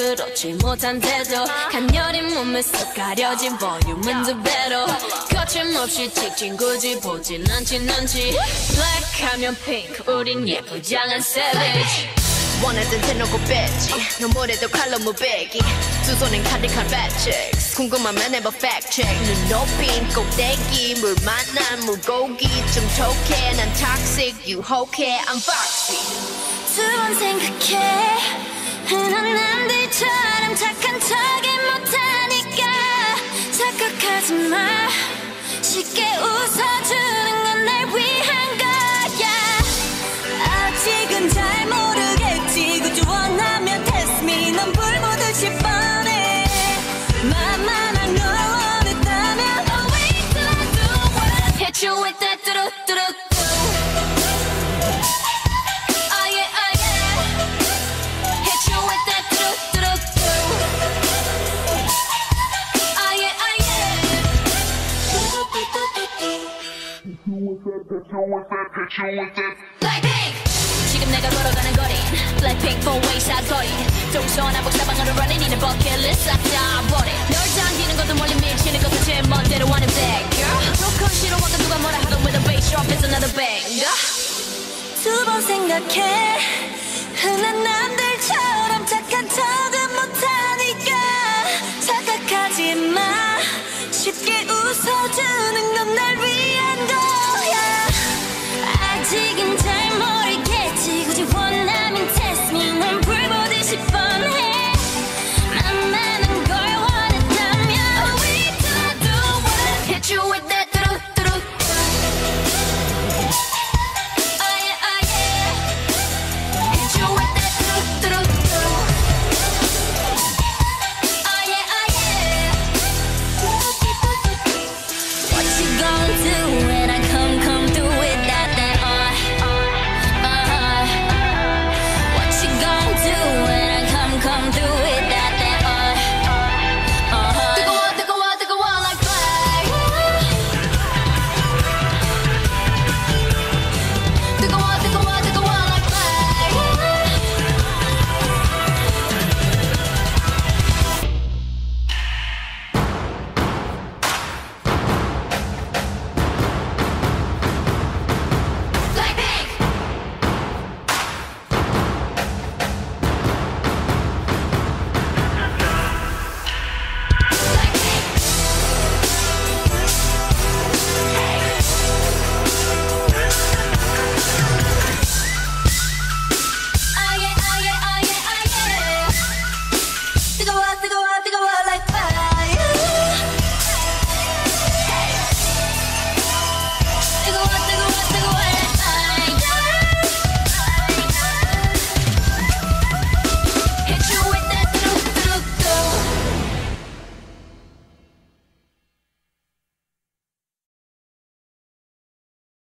그렇지 못한데도 간녀린 몸에 쏙 가려진 볼륨은 두 배로 거침없이 찍힌 굳이 보진 않진 않지 Black 하면 pink 우린 예쁘장한 savage 원하던 대놓고 뺐지 너무래도 칼로 무배기 두 손엔 가득한 fat chicks 궁금하면 해봐 fact check 눈 높인 꼭대기 물 만난 물고기 좀 톡해 난 toxic 유혹해 I'm foxy 두 번 생각해 흔한 남들처럼 착한 척이 못하니까 착각하지 마 쉽게 웃어주는 건 날 위한 거야 아직은 잘 모르겠지 그저 원하면 test me 넌 불보듯이 뻔해 만만한 걸 원했다면 Always do it Hit you with that 뚜루뚜루 Blackpink 지금 내가 걸어가는 거리 Blackpink for way 사거리 동서남북 사방으로 running 이는 버킷리스트 싹 다 버려 널 당기는 것도 멀리 밀치는 것도 제일 멋대로 하는 bad girl 조금 싫어하고 누가 뭐라 하던 with a bass drop is another banger 두 번 생각해